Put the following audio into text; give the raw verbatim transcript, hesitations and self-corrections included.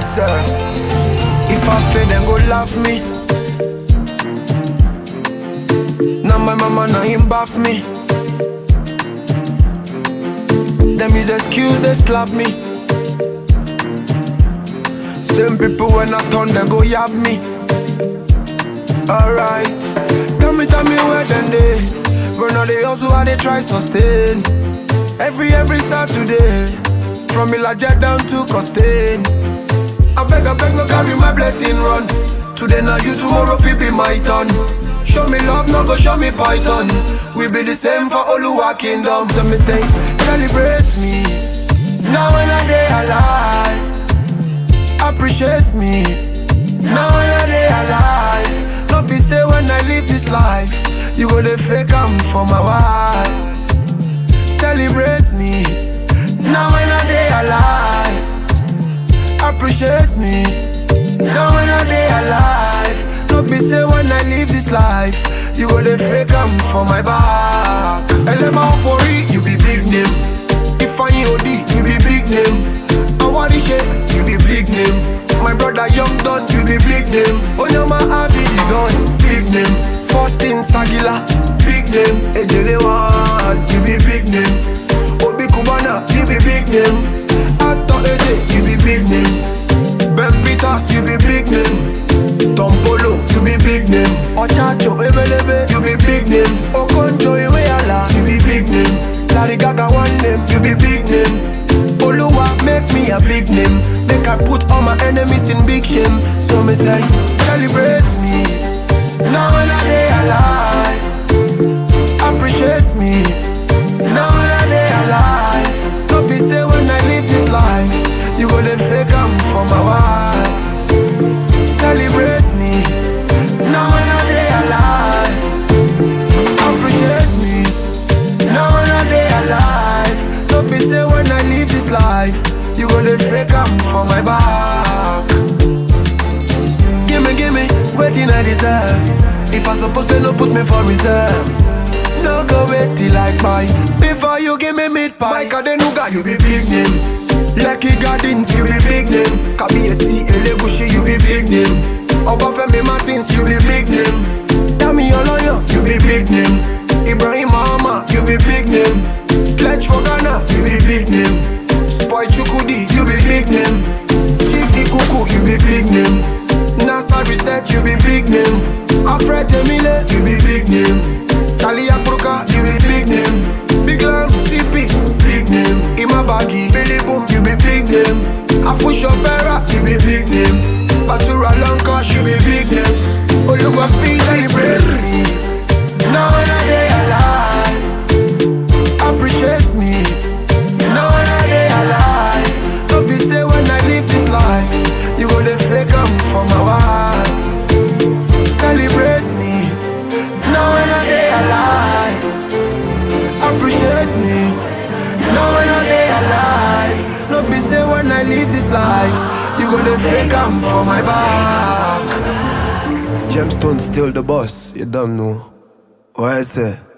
sir. If I fail, then go laugh me. Now my mama, now him bath me. Them is excuse, they slap me. Same people when I turn, they go yab me. Alright, tell me, tell me where then they run all they also how they try sustain. Every, every Saturday, from Ilaja down to Costain. I beg, I beg, no carry my blessing run. Today now you, tomorrow fi be my turn. Show me love, no go show me python. We be the same for Oluwa kingdom. So me say, celebrate me. Now when I day alive, appreciate me. Now when I day alive, no be say when I live this life, you go the fake am for my wife. Celebrate me. Now when I day alive, appreciate me. Now when I day alive, no be say when I live this life, you go the fake am for my back. L M for it, you be big name. If I O D, you be big name. Awarishe, you be big name. My brother Young Don, you be big name. Onyama Abidi Don, big name. Faustin Sagila, big name. Ejelewan, you be big name. Obi Kubana, you be big name. Ato Eze, you be big name. Ben Peters, you be big name. Tom Polo, you be big name. Ochacho Ebelebe, you be big name. Okonjo Iweala, you be big name. Larry Gaga one name, you be big name. Oluwa make me a big name. Make I put all my enemies in big shame. So me say, celebrate me. Now when I day alive, appreciate me. Now when I day alive, don't be say when I live this life, you go the fake am for my wife. Celebrate me. Now when I day alive, appreciate me. Now when I day alive, don't be say when I live this life, you go the fake am for my back. Gimme, gimme, waiting I deserve. If I suppose to no put me for reserve. No go wait till I buy before you give me meat pie. Mike Adenuga, you be big name. Lucky Gardens, you be big name. Kabiyesi Elegushi, you be big name. Obafemi Martins, you be big name. Dami Oloyo, you be big name. Ibrahim Mahama, you be big name. Sledge for Ghana, you be big name. Spoy Chukudi, you be big name. Chief Ikuku, you be big name. NASA Research, you be big name. Alfred Emile, you be big name. Charlie Apruka, you be big name. Big Lam C P, big name. Imabagi, Billy Boom, you be big name. Afusho Vera, you be big name. Batura Lanka, you be big name. Oluwa Fi, celebrate me. Now when I day alive, appreciate me. Now when I day alive, don't be say when I live this life, you go the fake am for my wife. Celebrate me. Now when I day alive, appreciate me. Now when I day alive, don't be say when I live this life, you go the fake am for my back. Gemstone still the boss, you don't know. What I say?